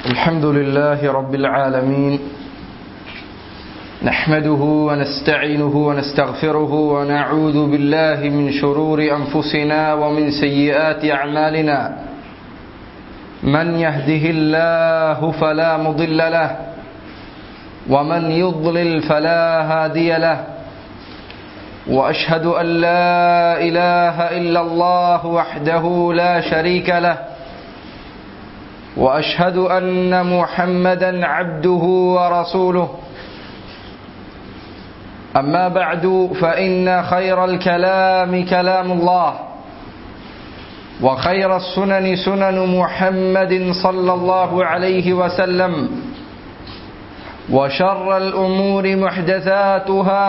الحمد لله رب العالمين نحمده ونستعينه ونستغفره ونعوذ بالله من شرور أنفسنا ومن سيئات أعمالنا من يهده الله فلا مضل له ومن يضلل فلا هادي له وأشهد أن لا إله إلا الله وحده لا شريك له وأشهد أن محمدا عبده ورسوله أما بعد فإن خير الكلام كلام الله وخير السنن سنن محمد صلى الله عليه وسلم وشر الأمور محدثاتها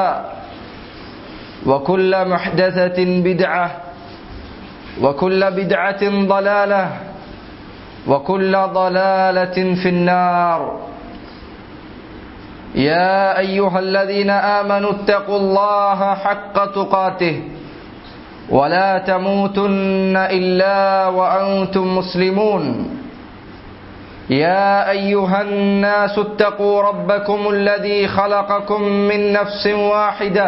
وكل محدثة بدعة وكل بدعة ضلالة وكل ضلالة في النار يا أيها الذين آمنوا اتقوا الله حق تقاته ولا تموتن إلا وأنتم مسلمون يا أيها الناس اتقوا ربكم الذي خلقكم من نفس واحدة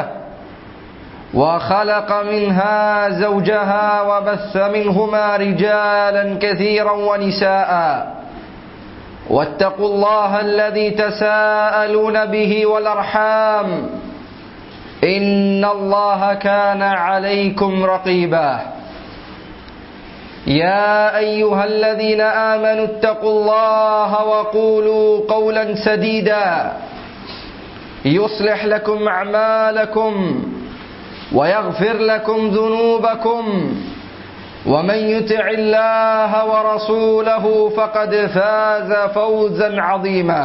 وخلق منها زوجها وبث منهما رجالا كثيرا ونساء واتقوا الله الذي تساءلون به والأرحام إن الله كان عليكم رقيبا يا أيها الذين آمنوا اتقوا الله وقولوا قولا سديدا يصلح لكم أعمالكم ويغفر لكم ذنوبكم ومن يطع الله ورسوله فقد فاز فوزا عظيما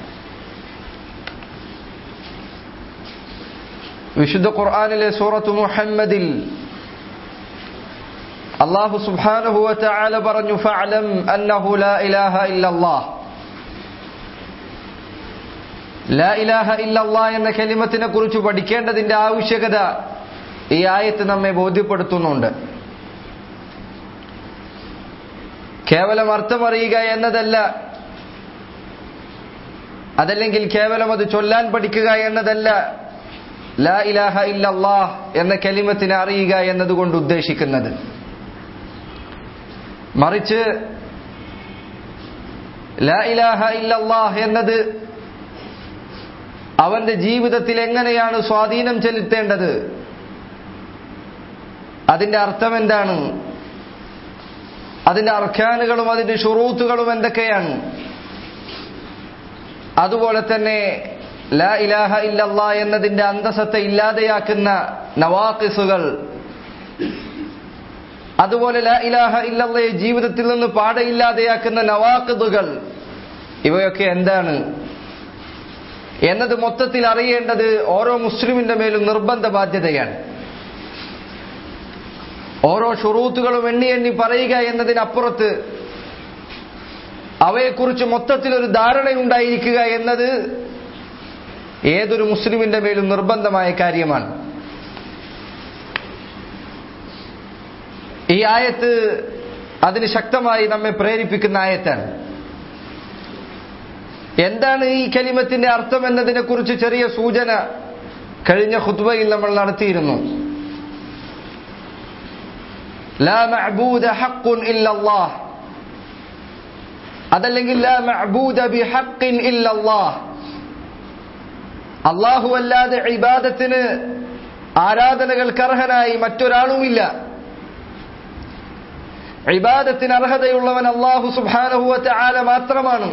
വിശുദ്ധ ഖുർആനിലെ സൂറത്ത് മുഹമ്മദിൽ അല്ലാഹു സുബ്ഹാനഹു വ തആല പറഞ്ഞു ഫഅലം അന്നഹു ലാ ഇലാഹ ഇല്ലല്ലാഹ് ലാ ഇലാഹ ഇല്ലല്ലാഹ് എന്ന കലിമത്തിനെ കുറിച്ച് പഠിക്കേണ്ടതിന്റെ ആവശ്യകത ഈ ആയത്ത് നമ്മെ ബോധ്യപ്പെടുത്തുന്നുണ്ട്. കേവലം അർത്ഥമറിയുക എന്നതല്ല, അതല്ലെങ്കിൽ കേവലം അത് ചൊല്ലാൻ പഠിക്കുക എന്നതല്ല ലാ ഇലാഹ ഇല്ലല്ലാഹ് എന്ന കലിമത്തിനെ അറിയുക എന്നതുകൊണ്ട് ഉദ്ദേശിക്കുന്നത്. മറിച്ച് ലാ ഇലാഹ ഇല്ലല്ലാഹ് എന്നത് അവന്റെ ജീവിതത്തിൽ എങ്ങനെയാണ് സ്വാധീനം ചെലുത്തേണ്ടത്, അതിന്റെ അർത്ഥം എന്താണ്, അതിന്റെ അർക്കാനുകളും അതിന്റെ ശുറൂത്തുകളും എന്തൊക്കെയാണ്, അതുപോലെ തന്നെ ലാ ഇലാഹ ഇല്ലല്ലാഹ് എന്നതിന്റെ അന്തസത്തെ ഇല്ലാതെയാക്കുന്ന നവാഖിസുകൾ, അതുപോലെ ലാ ഇലാഹ ഇല്ലല്ലാഹ് ജീവിതത്തിൽ നിന്ന് പാടയില്ലാതെയാക്കുന്ന നവാഖിദുകൾ, ഇവയൊക്കെ എന്താണ് എന്നത് മൊത്തത്തിൽ അറിയേണ്ടത് ഓരോ മുസ്ലിമിന്റെ മേലും നിർബന്ധ ബാധ്യതയാണ്. ഓരോ ശുറൂത്തുകളും എണ്ണി എണ്ണി പറയുക എന്നതിനപ്പുറത്ത് അവയെക്കുറിച്ച് മൊത്തത്തിൽ ഒരു ധാരണയുണ്ടായിരിക്കുക എന്നത് ഏതൊരു മുസ്ലിമിന്റെ മേലും നിർബന്ധമായ കാര്യമാണ്. ഈ ആയത്ത് അതിന് ശക്തമായി നമ്മെ പ്രേരിപ്പിക്കുന്ന ആയത്താണ്. എന്താണ് ഈ കലിമത്തിന്റെ അർത്ഥം എന്നതിനെ കുറിച്ച് ചെറിയ സൂചന കഴിഞ്ഞ ഖുത്ബയിൽ നമ്മൾ നടത്തിയിരുന്നു. ലാ മഅബൂദ ഹഖ്ഖുൻ ഇല്ലല്ലാഹ്, അതല്ലെങ്കിൽ ലാ മഅബൂദ ബിഹഖ്ഖിൻ ഇല്ലല്ലാഹ്, അല്ലാഹു അല്ലാതെ ഇബാദത്തിന് ആരാധനകൾക്ക് അർഹനായി മറ്റൊരാളുമില്ല. ഇബാദത്തിന് അർഹതയുള്ളവൻ അല്ലാഹു സുബ്ഹാനഹു വ തആല മാത്രമാണ്.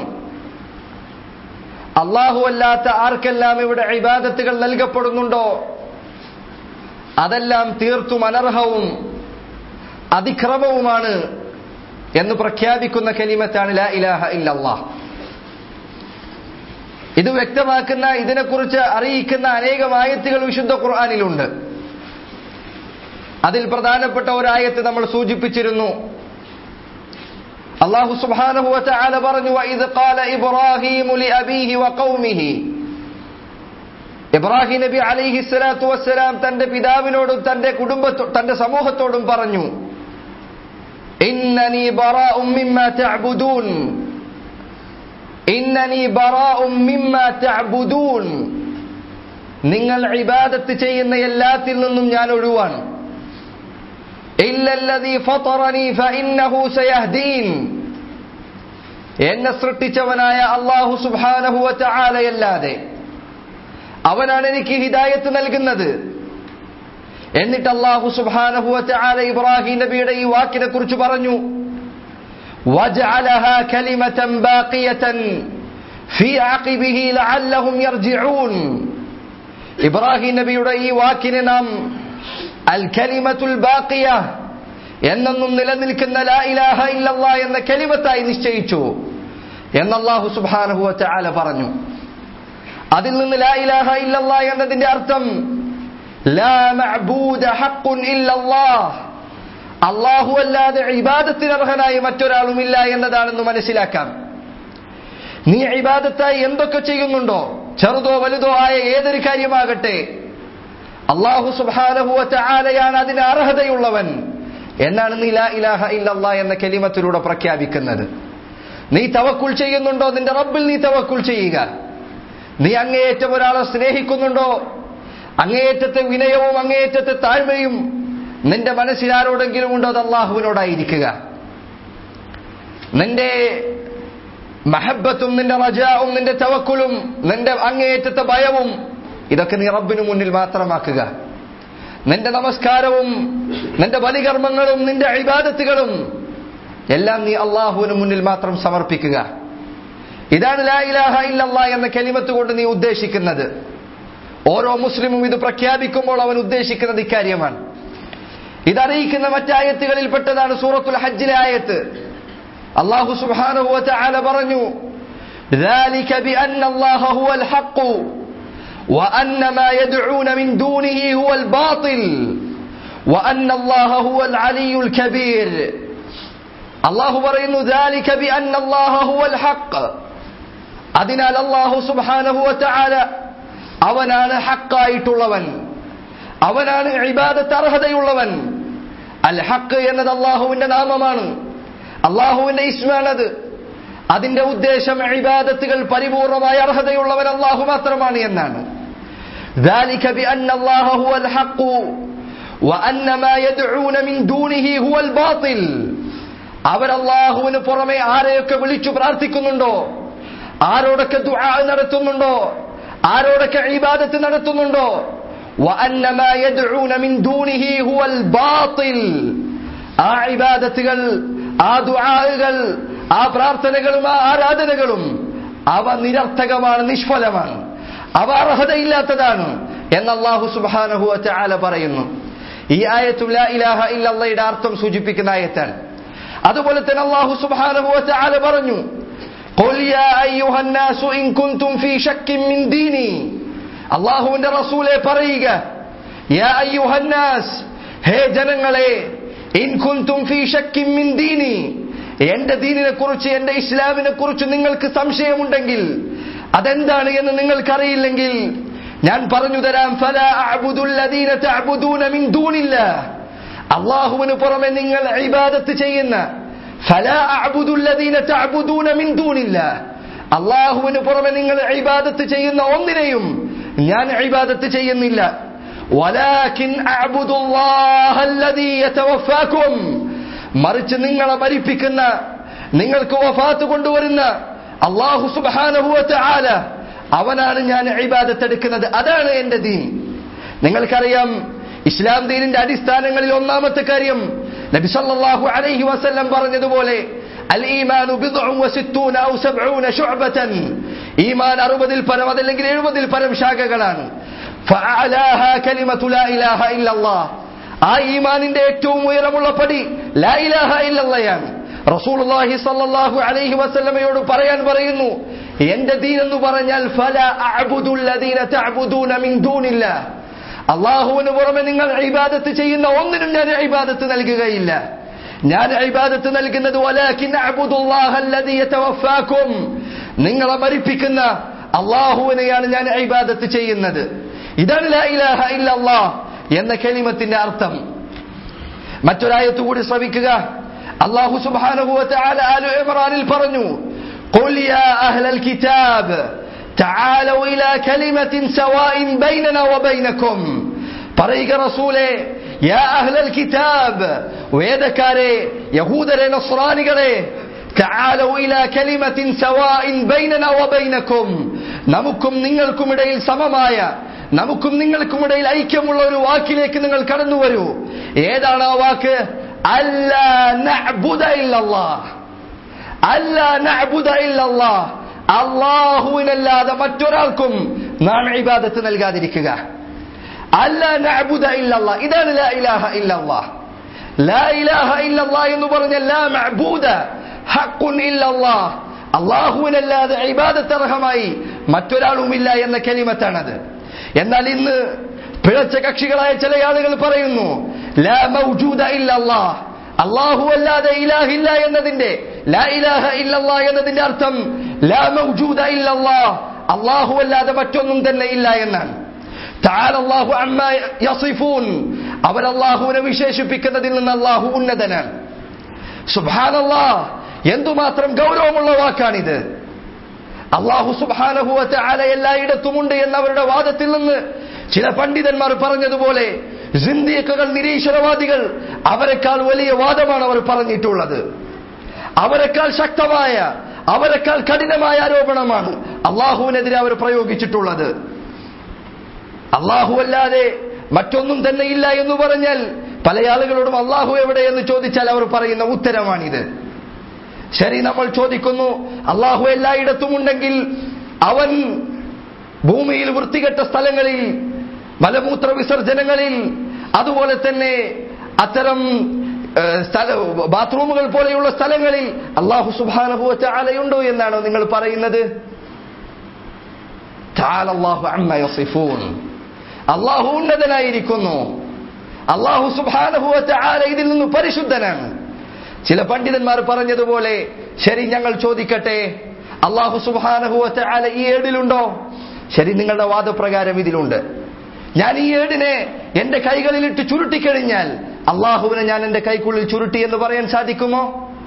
അല്ലാഹു അല്ലാത്ത ആർക്കെല്ലാം ഇവിടെ ഇബാദത്തുകൾ നൽകപ്പെടുന്നുണ്ടോ അതെല്ലാം തീർത്തും അനർഹവും അതിക്രമവുമാണ് എന്ന് പ്രഖ്യാപിക്കുന്ന കലിമത്താണ് ലാ ഇലാഹ ഇല്ലല്ലാഹ്. ഇത് വ്യക്തമാക്കുന്ന, ഇതിനെക്കുറിച്ച് അറിയിക്കുന്ന അനേകം ആയത്തുകൾ വിശുദ്ധ ഖുർആനിലുണ്ട്. അതിൽ പ്രധാനപ്പെട്ട ഒരായത്ത് നമ്മൾ സൂചിപ്പിച്ചിരുന്നു. അല്ലാഹു സുബ്ഹാനഹു വ തആല പറഞ്ഞു വഇദ് ഖാല ഇബ്രാഹീമു ലിഅബീഹി വഖൗമിഹി, ഇബ്രാഹിം നബി അലൈഹിസ്സലാത്തു വസ്സലാം തന്റെ പിതാവിനോടും തന്റെ സമൂഹത്തോടും പറഞ്ഞു, ഇന്നനി ബറാഉം മിമ്മാ തഅബുദൂൻ, ഇന്നനി ബറാഉം മിമ്മാ തഅബുദൂൻ, നിങ്ങൾ ഇബാദത്ത് ചെയ്യുന്ന എല്ലാത്തിൽ നിന്നും ഞാൻ ഒഴിവാണ്. ഇല്ലല്ലദീ ഫതറനി ഫഇന്നഹു സയഹ്ദീൻ, എന്നെ സൃഷ്ടിച്ചവനായ അല്ലാഹു സുബ്ഹാനഹു വ തആലയല്ലാതെ അവനാണ് എനിക്ക് ഹിദായത്ത് നൽകുന്നത്. എന്നിട്ട് അല്ലാഹു സുബ്ഹാനഹു വ തആല ഇബ്രാഹിം നബിയുടെ ഈ വാക്കിനെ കുറിച്ച് പറഞ്ഞു, വജഅലഹാ കലിമതൻ ബാഖിയതൻ ഫീ അഖിബിഹി ലഅല്ലഹും യർജിഊൻ. ഇബ്രാഹിം നബിയുടെ ഈ വാക്കിനെ നാം അൽ കലിമത്തുൽ ബാഖിയ, എന്നെന്നും നിലനിൽക്കുന്ന ലാ ഇലാഹ ഇല്ലല്ലാഹ് എന്ന കലിമത്തായി നിശ്ചയിച്ചു എന്ന് അല്ലാഹു സുബ്ഹാനഹു വ തആല പറഞ്ഞു. അതിൽ നിന്ന് ലാ ഇലാഹ ഇല്ലല്ലാഹ് എന്നതിന്റെ അർത്ഥം ലാ മഅബൂദ ഹഖ്ഖുൻ ഇല്ലല്ലാഹ്, അല്ലാഹു അല്ലാതെ ഇബാദത്തിന് അർഹനായി മറ്റൊരാളുമില്ല എന്നതാണെന്ന് മനസ്സിലാക്കാം. നീ ഇബാദത്തായി എന്തൊക്കെ ചെയ്യുന്നുണ്ടോ, ചെറുതോ വലുതോ ആയ ഏതൊരു കാര്യമാകട്ടെ, അല്ലാഹു സുബ്ഹാനഹു വ തആലയാണ് അതിന് അർഹതയുള്ളവൻ എന്നാണ് നീ ലാ ഇലാഹ ഇല്ലല്ലാഹ് എന്ന കലിമത്തിലൂടെ പ്രഖ്യാപിക്കുന്നത്. നീ തവക്കുൽ ചെയ്യുന്നുണ്ടോ, നിന്റെ റബ്ബിൽ നീ തവക്കുൽ ചെയ്യുക. നീ അങ്ങേയറ്റം ഒരാളെ സ്നേഹിക്കുന്നുണ്ടോ, അങ്ങേയറ്റത്തെ വിനയവും അങ്ങേയറ്റത്തെ താഴ്മയും നിന്റെ മനസ്സിൽ ആരോടെങ്കിലും ഉണ്ടോ, അത് അല്ലാഹുവിനോടായിരിക്കുക. നിന്റെ മഹബ്ബത്തും നിന്റെ റജാഉം നിന്റെ തവക്കുലും നിന്റെ അങ്ങേയറ്റത്തെ ഭയവും ഇതൊക്കെ നീ റബ്ബിനു മുന്നിൽ മാത്രമാക്കുക. നിന്റെ നമസ്കാരവും നിന്റെ ബലികർമ്മങ്ങളും നിന്റെ ഇബാദത്തുകളും എല്ലാം നീ അല്ലാഹുവിന് മുന്നിൽ മാത്രം സമർപ്പിക്കുക. ഇതാണ് ലാ ഇലാഹ ഇല്ലല്ലാഹ് എന്ന കലിമത്ത് കൊണ്ട് നീ ഉദ്ദേശിക്കുന്നത്. ഓരോ മുസ്ലിമും ഇത് പ്രഖ്യാപിക്കുമ്പോൾ അവൻ ഉദ്ദേശിക്കുന്നത് ഇക്കാര്യമാണ്. ഇതറിയിക്കുന്ന മറ്റായത്തുകളിൽ പെട്ടതാണ് സൂറത്തുൽ ഹജ്ജിലെ ആയത്ത്. അല്ലാഹു സുബ്ഹാനഹു വ തആല പറഞ്ഞു, ذلك بأن الله هو الحق وأن ما يدعون من دونه هو الباطل وأن الله هو العلي الكبير. അല്ലാഹു പറയുന്നു, ذلك بأن الله هو الحق, അതിനാൽ അല്ലാഹു സുബ്ഹാനഹു വ തആല അവനാണ് ഹഖായിട്ടുള്ളവൻ, അവനാണ് ഇബാദത്ത് അർഹതയുള്ളവൻ. അൽ ഹഖ് എന്നത് അല്ലാഹുവിന്റെ നാമമാണ്, അല്ലാഹുവിന്റെ ഇസ്മാണത്. അതിന്റെ ഉദ്ദേശം ഇബാദത്തുകൾ പരിപൂർണമായ അർഹതയുള്ളവൻ അല്ലാഹു മാത്രമാണ് എന്നാണ്. ذلك بأن الله هو الحق وأن ما يدعون من دونه هو الباطل. അവർ അല്ലാഹുവിന് പുറമെ ആരെയൊക്കെ വിളിച്ചു പ്രാർത്ഥിക്കുന്നുണ്ടോ, ആരോടൊക്കെ ദുആ നടത്തുന്നുണ്ടോ, ആരോടൊക്കെ ഇബാദത്ത് നടത്തുന്നുണ്ടോ, وأن ما يدعون من دونه هو الباطل. ആ ഇബാദത്തുകൾ, ആ ദുആകൾ, ആ പ്രാർത്ഥനകളും ആ ആരാധനകളും അവ നിരർത്ഥകമാണ്, നിഷ്ഫലമാണ്, അവ അർഹതയില്ലാത്തതാണ് എന്ന് അല്ലാഹു സുബ്ഹാനഹു വ തആല പറയുന്നു. ഈ ആയത്തും ലാ ഇലാഹ ഇല്ലല്ലാഹയുടെ അർത്ഥം സൂചിപ്പിക്കുന്ന ആയത്താണ്. അതുപോലെ തന്നെ അല്ലാഹു സുബ്ഹാനഹു വ തആല പറഞ്ഞു, ഖുൽ യാ അയ്യുഹൻ നാസു ഇൻ കുൻതും ഫീ ശക്കിൻ മിൻ ദീനി. അല്ലാഹുവിന്റെ റസൂലേ പറയുക, യാ അയ്യുഹൻ നാസ്, ഹേ ജനങ്ങളെ, ഇൻ കുൻതും ഫീ ശക്കിൻ മിൻ ദീനി, എന്റെ ദീനിനെ കുറിച്ച്, എന്റെ ഇസ്ലാമിനെ കുറിച്ച് നിങ്ങൾക്ക് സംശയമുണ്ടെങ്കിൽ, അതെന്താണ് എന്ന് നിങ്ങൾക്കറിയില്ലെങ്കിൽ ഞാൻ പറഞ്ഞു തരാം. ഫലാ അഅ്ബുദുൽ ലദീന തഅ്ബുദൂന മിൻ ദൂനില്ലാഹ്, അല്ലാഹുവിന് പുറമെ നിങ്ങൾ ഇബാദത്ത് ചെയ്യുന്ന, ഫലാ അഅ്ബുദുൽ ലദീന തഅ്ബുദൂന മിൻ ദൂനില്ലാഹ്, അല്ലാഹുവിന് പുറമെ നിങ്ങൾ ഇബാദത്ത് ചെയ്യുന്ന ഒന്നിനെയും ഞാൻ ഇബാദത്ത് ചെയ്യുന്നില്ല. വലാകിൻ അഅ്ബുദുല്ലാഹല്ലദീ യതവഫാകും, മറിച്ച് നിങ്ങളെ മരിപ്പിക്കുന്ന, നിങ്ങൾക്ക് വഫാത്ത് കൊണ്ടുവരുന്ന അല്ലാഹു സുബ്ഹാനഹു വ തആല, അവനാണ് ഞാൻ ഇബാദത്ത് എടുക്കുന്നത്. അതാണ് എന്റെ ദീൻ. നിങ്ങൾക്കറിയാം, ഇസ്ലാം ദീനിന്റെ അടിസ്ഥാനങ്ങളിൽ ഒന്നാമത്തെ കാര്യം നബി സല്ലല്ലാഹു അലൈഹി വസല്ലം പറഞ്ഞതുപോലെ, അൽ ഈമാനു ബിദ്ഉൻ വസിത്തൂന ഔ സബ്ഊന ശുഅബതൻ, ഈമാൻ 60-ൽ പരം അതല്ലെങ്കിൽ 70-ൽ പരം ശാഖകളാണ്. ഫഅലാഹാ കലിമതു ലാ ഇലാഹ ഇല്ലല്ലാഹ്, ആ ഈമാനിന്റെ ഏറ്റവും ഉയരമുള്ള പടി ലാ ഇലാഹ ഇല്ലല്ലാഹയാണ്. റസൂലുള്ളാഹി സ്വല്ലല്ലാഹു അലൈഹി വസല്ലമയോട് പറയാൻ പറയുന്നു, എന്റെ ദീൻ എന്ന് പറഞ്ഞാൽ ഫലാ അഅ്ബുദുൽ ലദീന തഅ്ബുദൂന മിൻ ദൂനില്ലാഹ്, അല്ലാഹുവിന് പുറമെ നിങ്ങൾ ഇബാദത്ത് ചെയ്യുന്ന ഒന്നിനും ഞാൻ ഇബാദത്ത് നൽകുകയില്ല. ഞാൻ ഇബാദത്ത് നൽകുന്നത് വലാകിൻ അഅ്ബുദുല്ലാഹല്ലദീ യതവഫാകും, നിങ്ങളെ മരിപ്പിക്കുന്ന അല്ലാഹുവിനെയാണ് ഞാൻ ഇബാദത്ത് ചെയ്യുന്നത്. ഇതാണ് ലാ ഇലാഹ ഇല്ലല്ലാഹ് എന്ന കലിമത്തിന്റെ അർത്ഥം. മറ്റൊരായത്ത് കൂടി ശ്രവിക്കുക. അല്ലാഹു സുബ്ഹാനഹു വ തആല ആല ഇംറാനിൽ പറഞ്ഞു, ഖുൽ യാ അഹ്ലൽ കിതാബ് തആലൂ ഇലാ കലിമത്തിൻ സവാഇൻ ബൈനനാ വബൈനകും. പറയുക റസൂലേ, യാ അഹ്ലൽ കിതാബ്, വേദക്കാരെ, യഹൂദരെ, നസ്രാനികളെ, തആലൂ ഇലാ കലിമത്തിൻ സവാഇൻ ബൈനനാ വബൈനകും, നമുക്കും നിങ്ങൾക്കുമിടയിൽ സമമായ, നമുക്കും നിങ്ങൾക്കുമിടയിൽ ഐക്യമുള്ള ഒരു വാക്കിലേക്ക് നിങ്ങൾ കടന്നു വരൂ. ഏതാണ് ആ വാക്ക്? അല്ലാ നഅ്ബുദ ഇല്ലല്ലാഹ്. അല്ലാ നഅ്ബുദ ഇല്ലല്ലാഹ്, അല്ലാഹുവിനല്ലാതെ മറ്റൊരാൾക്കും നാം ഇബാദത്ത് നൽകാതിരിക്കുക. അല്ലാ നഅ്ബുദ ഇല്ലല്ലാഹ്, ഇതാണ് ലാ ഇലാഹ ഇല്ലല്ലാഹ്. ലാ ഇലാഹ ഇല്ലല്ലാഹ് എന്ന് പറഞ്ഞാൽ ലാ മഅ്ബൂദ ഹഖ്ഖുൻ ഇല്ലല്ലാഹ്, അല്ലാഹുവിനല്ലാതെ ഇബാദത്ത് അർഹമായി മറ്റൊരാളുമില്ല എന്ന കലിമത്താണത്. എന്നാൽ ഇന്ന് പിഴച്ച കക്ഷികളായ ചില ആളുകൾ പറയുന്നു ലാ മൗജൂദ ഇല്ലല്ലാഹ്, അല്ലാഹു അല്ലാതെ ഇലാഹില്ല എന്നതിന്റെ, ലാ ഇലാഹ ഇല്ലല്ലാഹ് എന്നതിന്റെ അർത്ഥം ലാ മൗജൂദ ഇല്ലല്ലാഹ്, അല്ലാഹു അല്ലാതെ മറ്റൊന്നും തന്നെ ഇല്ല എന്നാണ്. തആല അല്ലാഹു അമ്മാ യസിഫൂൻ, അവർ അല്ലാഹുവിനെ വിശേഷിപ്പിക്കുന്നതിൽ നിന്ന് അല്ലാഹു ഉന്നതനാണ്. സുബ്ഹാനല്ലാഹ്, എന്തുമാത്രം ഗൗരവമുള്ള വാക്കാണിത്. അല്ലാഹു സുബ്ഹാനഹു വ തആല എല്ലായിടത്തുമുണ്ട് എന്നവരുടെ വാദത്തിൽ നിന്ന് ചില പണ്ഡിതന്മാർ പറഞ്ഞതുപോലെ സിന്ദീഖുകൾ, നിരീശ്വരവാദികൾ, അവരെക്കാൾ വലിയ വാദമാണ് അവർ പറഞ്ഞിട്ടുള്ളത്. അവരെക്കാൾ ശക്തമായ, അവരെക്കാൾ കഠിനമായ ആരോപണമാണ് അല്ലാഹുവിനെതിരെ അവർ പ്രയോഗിച്ചിട്ടുള്ളത്. അല്ലാഹു അല്ലാതെ മറ്റൊന്നും തന്നെ ഇല്ല എന്ന് പറഞ്ഞാൽ പല ആളുകളോടും അല്ലാഹു എവിടെ എന്ന് ചോദിച്ചാൽ അവർ പറയുന്ന ഉത്തരമാണിത്. ശരി, നമ്മൾ ചോദിക്കുന്നു അല്ലാഹു എല്ലായിടത്തും ഉണ്ടെങ്കിൽ അവൻ ഭൂമിയിൽ വൃത്തികെട്ട സ്ഥലങ്ങളിൽ, മലമൂത്ര വിസർജനങ്ങളിൽ, അതുപോലെ തന്നെ അത്തരം ബാത്റൂമുകൾ പോലെയുള്ള സ്ഥലങ്ങളിൽ അല്ലാഹു സുബ്ഹാനഹു വ തആലയുണ്ടോ എന്നാണോ നിങ്ങൾ പറയുന്നത്? തആല അല്ലാഹു അമ്മാ യസിഫൂൻ, അല്ലാഹു ഉന്നതനായിരിക്കുന്നു. അല്ലാഹു സുബ്ഹാനഹു വ തആല ഇതിൽ നിന്ന് പരിശുദ്ധനാണ്. ചില പണ്ഡിതന്മാർ പറഞ്ഞതുപോലെ, ശരി, ഞങ്ങൾ ചോദിക്കട്ടെ, അല്ലാഹു സുബ്ഹാനഹു വ തആല ഈ ഏടിലുണ്ടോ? ശരി, നിങ്ങളുടെ വാദപ്രകാരം ഇതിലുണ്ട്. ഞാൻ ഈ ഏടിനെ എന്റെ കൈകളിലിട്ട് ചുരുട്ടിക്കഴിഞ്ഞാൽ അല്ലാഹുവിനെ ഞാൻ എന്റെ കൈക്കുള്ളിൽ ചുരുട്ടി എന്ന് പറയാൻ സാധിക്കുമോ?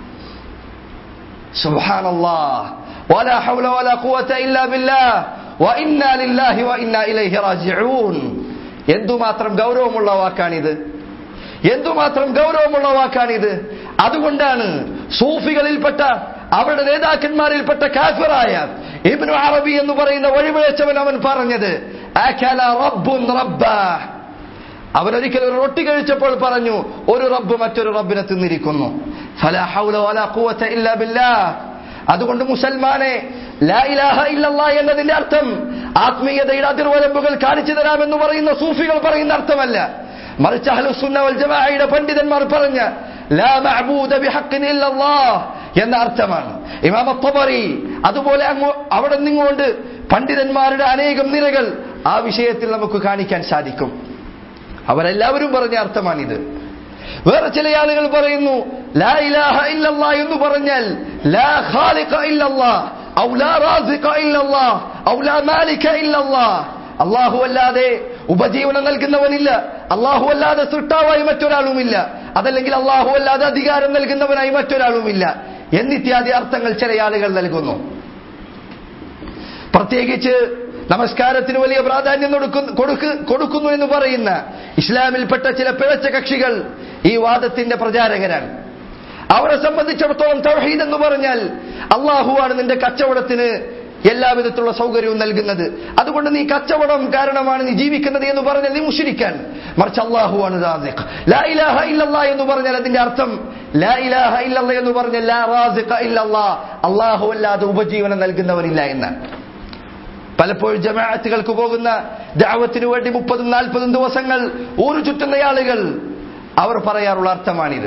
സുബ്ഹാനല്ലാഹ്, വലാ ഹൗല വലാ ഖുവത ഇല്ലാ ബില്ലാഹ് വ ഇന്നാ ലില്ലാഹി വ ഇന്നാ ഇലൈഹി റാജിഊൻ. എന്തുമാത്രം ഗൗരവമുള്ള വാക്കാണിത്, എന്തുമാത്രം ഗൗരവമുള്ള വാക്കാണിത്. അതുകൊണ്ടാണ് സൂഫികളിൽപ്പെട്ട, അവരുടെ നേതാക്കന്മാരിൽപ്പെട്ട കാഫിറായ ഇബ്നു അറബി എന്ന് പറയുന്ന വഴിപിഴച്ചവൻ അവൻ പറഞ്ഞത് അകല റബ്ബുൻ റബ്ബാ. അവനൊരിക്കൽ ഒരു റൊട്ടി കഴിച്ചപ്പോൾ പറഞ്ഞു, ഒരു റബ്ബ് മറ്റൊരു റബ്ബിനെ തിന്നിരിക്കുന്നു. ഫലാ ഹൗല വലാ ഖുവത ഇല്ലാ ബില്ലാഹ്. അതുകൊണ്ട് മുസൽമാനെ, ലാ ഇലാഹ ഇല്ലല്ലാഹ് എന്നതിന്റെ അർത്ഥം ആത്മീയതയുടെ അതിർവരമ്പുകൾ കാണിച്ചു തരാമെന്ന് പറയുന്ന സൂഫികൾ പറയുന്ന അർത്ഥമല്ല. മറിച്ച് അഹ്ലുസ് സുന്ന വൽ ജമാഅയുടെ പണ്ഡിതന്മാർ പറഞ്ഞ ലാ മഅബൂദ ബിഹഖ്ഖിൻ ഇല്ലല്ലാഹ് എന്ന അർത്ഥമാണ്. ഇമാം അത്ബരി, അതുപോലെ അവിടെ നിന്നുകൊണ്ട് പണ്ഡിതന്മാരുടെ അനേകം നിരകൾ ആ വിഷയത്തിൽ നമുക്ക് കാണിക്കാൻ സാധിക്കും. അവരെല്ലാവരും പറഞ്ഞ അർത്ഥമാണിത്. വേറെ ചില ആളുകൾ പറയുന്നു ലാ ഇലാഹ ഇല്ലല്ലാഹ് എന്ന് പറഞ്ഞാൽ ലാ ഖാലിഖ ഇല്ലല്ലാഹ് ഔ ലാ റാസിഖ ഇല്ലല്ലാഹ് ഔ ലാ മാലിക ഇല്ലല്ലാഹ്. അല്ലാഹു അല്ലാതെ ഉപജീവനം നൽകുന്നവനില്ല, അല്ലാഹു അല്ലാതെ സൃഷ്ടാവായി മറ്റൊരാളുമില്ല, അതല്ലെങ്കിൽ അല്ലാഹു അല്ലാതെ അധികാരം നൽകുന്നവനായി മറ്റൊരാളുമില്ല എന്നിത്യാദി അർത്ഥങ്ങൾ ചില ആളുകൾ നൽകുന്നു. പ്രത്യേകിച്ച് നമസ്കാരത്തിന് വലിയ പ്രാധാന്യം കൊടുക്കുന്നു എന്ന് പറയുന്ന ഇസ്ലാമിൽപ്പെട്ട ചില പിഴച്ച കക്ഷികൾ ഈ വാദത്തിന്റെ പ്രചാരകരാണ്. അവരെ സംബന്ധിച്ചിടത്തോളം തൗഹീദ് എന്ന് പറഞ്ഞാൽ അല്ലാഹുവാണ് നിന്റെ കച്ചവടത്തിന് എല്ലാവിധത്തിലുള്ള സൗകര്യവും നൽകുന്നത്, അതുകൊണ്ട് നീ കച്ചവടം കാരണമാണ് നീ ജീവിക്കുന്നത് എന്ന് പറഞ്ഞാൽ നീ മുശ്രിക്കാണ്. മറിച്ച് അല്ലാഹുവാണ് റാസിഖ്. ലാ ഇലാഹ ഇല്ലല്ലാഹ് എന്ന് പറഞ്ഞാൽ അതിന്റെ അർത്ഥം ലാ ഇലാഹ ഇല്ലല്ലാഹ് എന്ന് പറഞ്ഞാൽ ലാ റാസിഖ ഇല്ലല്ലാഹ്, അല്ലാഹു അല്ലാതെ ഉപജീവനം നൽകുന്നവരില്ല എന്നാണ്. പലപ്പോഴും ജമാഅത്തുകൾക്ക് പോകുന്ന ദഅവത്തിന് വേണ്ടി 30-40 ദിവസങ്ങൾ ഊരു ചുറ്റുന്ന ആളുകൾ അവർ പറയാറുള്ള അർത്ഥമാണിത്.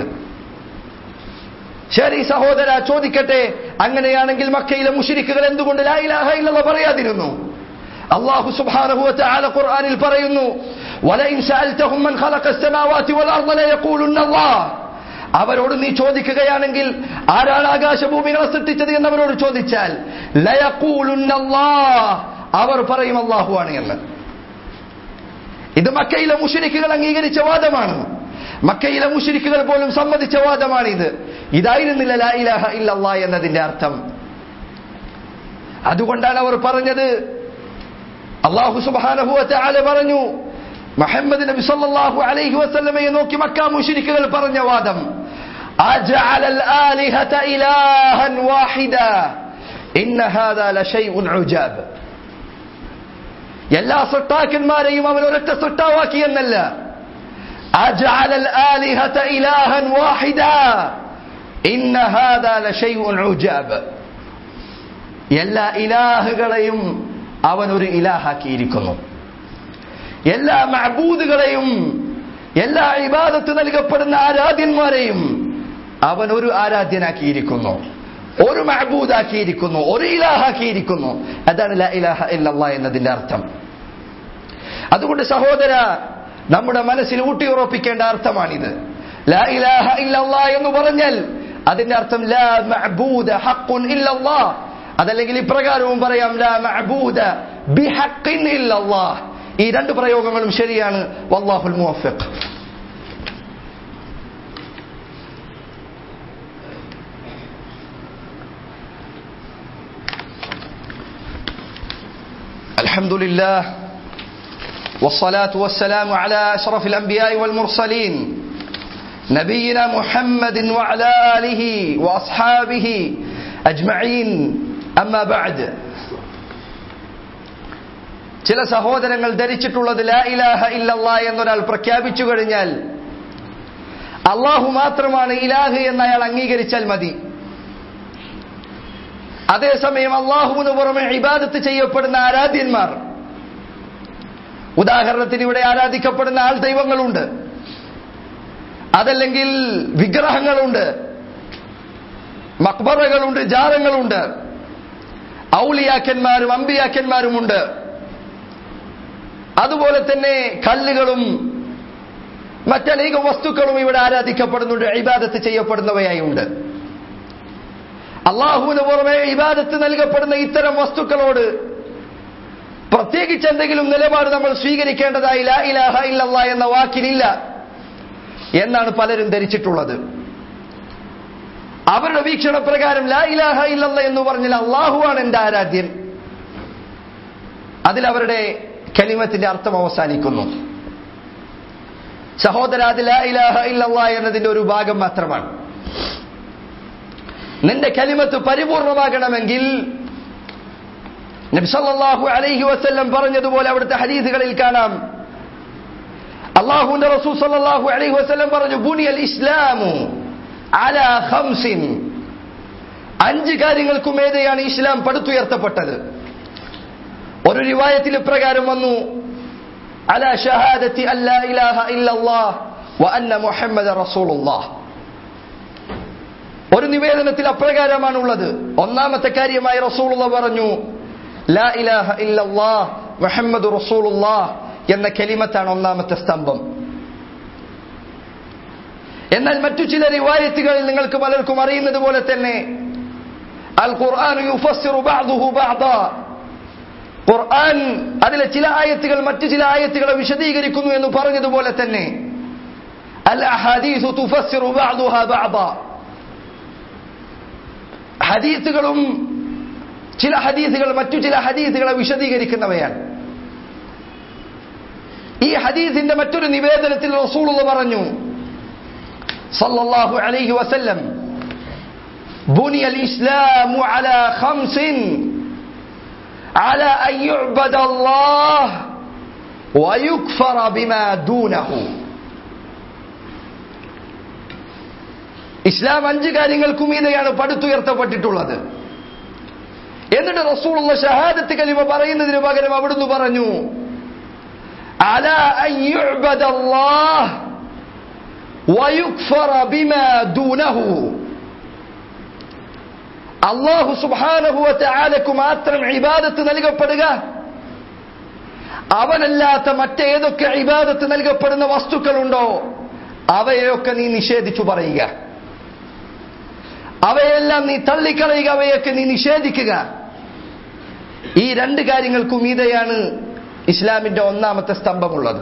ശരി സഹോദര, ചോദിക്കട്ടെ, അങ്ങനെയാണെങ്കിൽ മക്കയിലെ മുശ്രിക്കുകൾ എന്തുകൊണ്ട് ലാ ഇലാഹ ഇല്ലല്ലാഹ് പറയാതിരുന്നു? അല്ലാഹു സുബ്ഹാനഹു വ തആല ഖുർആനിൽ പറയുന്നു, വലഇൻ സഅൽതഹും മൻ ഖലഖസ് സമാവാതി വൽ അർദ ലയഖൂലുന്ന അല്ലാഹ്. അവരോട് നീ ചോദിക്കുകയാണെങ്കിൽ ആരാണ് ആകാശഭൂമികളെ സൃഷ്ടിച്ചത് എന്നവരോട് ചോദിച്ചാൽ ലയഖൂലുന്ന അല്ലാഹ്, അവർ പറയും അല്ലാഹുവാണ് എന്ന്. ഇത് മക്കയിലെ മുശ്രിക്കുകൾ അംഗീകരിച്ച വാദമാണ്. മക്കയിലെ മുശ്രിക്കുകൾ പോലും സമ്മതിച്ച വാദമാണിത്. ഇതായിരുന്നില്ല ലാ ഇലാഹ ഇല്ലല്ലാഹ് എന്നതിന്റെ അർത്ഥം. അതുകൊണ്ടാണ് അവർ പറഞ്ഞത്, അല്ലാഹു സുബ്ഹാനഹു വ തആല പറഞ്ഞു, മുഹമ്മദ് നബി സല്ലല്ലാഹു അലൈഹി വസല്ലമയെ നോക്കി മക്ക മുശ്രിക്കുകൾ പറഞ്ഞ വാദം, അജഅലൽ ആലിഹത ഇലാഹൻ വാഹിദ ഇന്ന ഹാദാ ലശൈഉൻ ഉജാബ്. എല്ലാ സൃഷ്ടാക്കന്മാരെയും അവൻ ഒരൊറ്റ സൃഷ്ടാവാക്കി എന്നല്ല, അജഅലൽ ആലിഹത ഇലാഹൻ വാഹിദ ഇന്ന ഹാദാ ലശൈഉൻ ഉജാബ്. എല്ലാ ഇലാഹുകളെയും അവൻ ഒരു ഇലാഹാക്കിയിരിക്കുന്നു. എല്ലാ മഅബൂദുകളെയും, എല്ലാ ഇബാദത്ത് നൽകപ്പെടുന്ന ആരാധ്യന്മാരെയും അവൻ ഒരു ആരാധ്യനാക്കിയിരിക്കുന്നു, ഒരു മഅബൂദാക്കിയിരിക്കുന്നു, ഒരു ഇലാഹാക്കിയിരിക്കുന്നു. അതാണ് ലാ ഇലാഹ ഇല്ലല്ലാഹ് എന്നതിന്റെ അർത്ഥം. അതുകൊണ്ട് സഹോദര, നമ്മുടെ മനസ്സിൽ ഊട്ടിയുറപ്പിക്കേണ്ട അർത്ഥമാണിത്. ലാ ഇലാഹ ഇല്ലല്ലാഹ് എന്ന് പറഞ്ഞാൽ അതിന്റെ അർത്ഥം ലാ മഅബൂദ ഹഖ്ഖുൻ ഇല്ലല്ലാഹ്. അതല്ലെങ്കിൽ ഇപ്രകാരവും പറയാം, ലാ മഅബൂദ ബിഹഖ്ഖിൻ ഇല്ലല്ലാഹ്. ഈ രണ്ട് പ്രയോഗങ്ങളും ശരിയാണ്. വല്ലാഹുൽ മുവഫിഖ്. അൽഹംദുലില്ലാഹ് വസ്സലാത്തു വസ്സലാമു അലാ അശ്റഫിൽ അംബിയാഇ വൽ മുർസലീൻ നബിയിനാ മുഹമ്മദിൻ വഅലാ ആലിഹി വഅസ്ഹാബിഹി അജ്മഈൻ. അമ്മാ ബഅദ്. ചില സഹോദരങ്ങൾ ധരിച്ചിട്ടുള്ളത് ലാ ഇലാഹ ഇല്ലല്ലാഹ് എന്നൊരാൾ പ്രഖ്യാപിച്ചു കഴിഞ്ഞാൽ അല്ലാഹു മാത്രമാണ് ഇലാഹ് എന്ന് അയാൾ അംഗീകരിച്ചാൽ മതി. അതേസമയം അല്ലാഹുവിന് പുറമെ ഇബാദത്ത് ചെയ്യപ്പെടുന്ന ആരാധ്യന്മാർ, ഉദാഹരണത്തിന് ഇവിടെ ആരാധിക്കപ്പെടുന്ന ആൾ ദൈവങ്ങളുണ്ട്, അതല്ലെങ്കിൽ വിഗ്രഹങ്ങളുണ്ട്, മക്ബറകളുണ്ട്, ജാറങ്ങളുണ്ട്, ഔലിയാക്കന്മാരും അമ്പിയാക്കന്മാരുമുണ്ട്. അതുപോലെ തന്നെ കല്ലുകളും മറ്റനേകം വസ്തുക്കളും ഇവിടെ ആരാധിക്കപ്പെടുന്നുണ്ട്, ഇബാദത്ത് ചെയ്യപ്പെടുന്നവയായി ഉണ്ട്. അല്ലാഹുവിന് പുറമെ ഇബാദത്ത് നൽകപ്പെടുന്ന ഇത്തരം വസ്തുക്കളോട് പ്രത്യേകിച്ച് എന്തെങ്കിലും നിലപാട് നമ്മൾ സ്വീകരിക്കേണ്ടതായി ലാ ഇലാഹ ഇല്ലല്ലാഹ് എന്ന വാക്കിനില്ല എന്നാണ് പലരും ധരിച്ചിട്ടുള്ളത്. അവരുടെ വീക്ഷണപ്രകാരം ലാ ഇലാഹ ഇല്ലല്ലാഹ് എന്ന് പറഞ്ഞാൽ അല്ലാഹുവാണ് എന്റെ ആരാധ്യൻ. അതിലവരുടെ കലിമത്തിന്റെ അർത്ഥം അവസാനിക്കുന്നു. സഹോദര, അത് ലാ ഇലാഹ ഇല്ലല്ലാഹ് എന്നതിന്റെ ഒരു ഭാഗം മാത്രമാണ്. നിന്റെ കലിമത്ത് പരിപൂർണമാകണമെങ്കിൽ നബി സല്ലല്ലാഹു അലൈഹി വസല്ലം പറഞ്ഞതുപോലെ അവിടുത്തെ ഹദീസുകളിൽ കാണാം, അല്ലാഹുവിന്റെ റസൂൽ സല്ലല്ലാഹു അലൈഹി വസല്ലം പറഞ്ഞു, ബുനിയൽ ഇസ്ലാമു അലാ ഖംസിൻ. 5 കാര്യങ്ങൾക്കുമേതെയാണ് ഇസ്ലാം പടുത്തുയർത്തപ്പെട്ടത്. ഒരു റിവായത്തിൽ ഇപ്രകാരം വന്നു, അലാ ഷഹാദത്തി അല്ലാ ഇലാഹ ഇല്ലല്ലാഹ് വ അന്ന മുഹമ്മദ റസൂലുള്ളാഹ്. ഒരു നിവേദനത്തിൽ അപ്രകാരമാണുള്ളത്. ഒന്നാമത്തെ കാര്യമായി റസൂലുള്ളാഹ് പറഞ്ഞു, ലാ ഇലാഹ ഇല്ലല്ലാഹ് മുഹമ്മദു റസൂലുള്ളാഹ് എന്ന കലിമത്താണ് ഒന്നാമത്തെ സ്തംഭം. എന്നാൽ മറ്റു ചില റിവായത്തുകളിൽ നിങ്ങൾക്ക് പലർക്കും അറിയുന്നത് പോലെ തന്നെ അൽ ഖുർആൻ യുഫസ്സിറു ബഅദുഹു ബഅദാ, ഖുർആൻ അതിലെ ചില ആയത്തുകൾ മറ്റു ചില ആയത്തുകളെ വിശദീകരിക്കുന്നു എന്ന് പറഞ്ഞതുപോലെ തന്നെ അൽ അഹാദീസു തുഫസ്സിറു ബഅദുഹാ ബഅദാ, ഹദീസുകളും ചില ഹദീസുകൾ മറ്റു ചില ഹദീസുകളെ വിശദീകരിക്കുന്നവയാണ്. ഈ ഹദീസിന്റെ മറ്റൊരു നിവേദനത്തിൽ റസൂലുള്ളാഹി പറഞ്ഞു സല്ലല്ലാഹു അലൈഹി വസല്ലം, ബുനിയൽ ഇസ്ലാമു അലാ ഖംസിൻ അലാ അൻ യുഅ്ബദല്ലാഹ് വയുക്ഫറ ബിമാ ദൂനഹു. ഇസ്ലാം 5 കാര്യങ്ങൾക്കും മീതെയാണ് പടുത്തുയർത്തപ്പെട്ടിട്ടുള്ളത്. എന്നിട്ട് റസൂലുള്ളാഹി ഷഹാദത്ത് കലിമ പറയുന്നതിന് പകരം അവിടുന്ന് പറഞ്ഞു, അലാ അൻ യുഅ്ബദല്ലാഹ് വയുക്ഫറ ബിമാ ദൂനഹു. അല്ലാഹു സുബ്ഹാനഹു വ തആലക്ക് മാത്രം ഇബാദത്ത് നൽകപ്പെടുക, അവനല്ലാത്ത മറ്റേതൊക്കെ ഇബാദത്ത് നൽകപ്പെടുന്ന വസ്തുക്കളുണ്ടോ അവയൊക്കെ നീ നിഷേധിച്ചു പറയുക, അവയെല്ലാം നീ തള്ളിക്കളയുക, അവയൊക്കെ നീ നിഷേധിക്കുക. ഈ 2 കാര്യങ്ങൾക്കും മീതെയാണ് ഇസ്ലാമിന്റെ ഒന്നാമത്തെ സ്തംഭമുള്ളത്.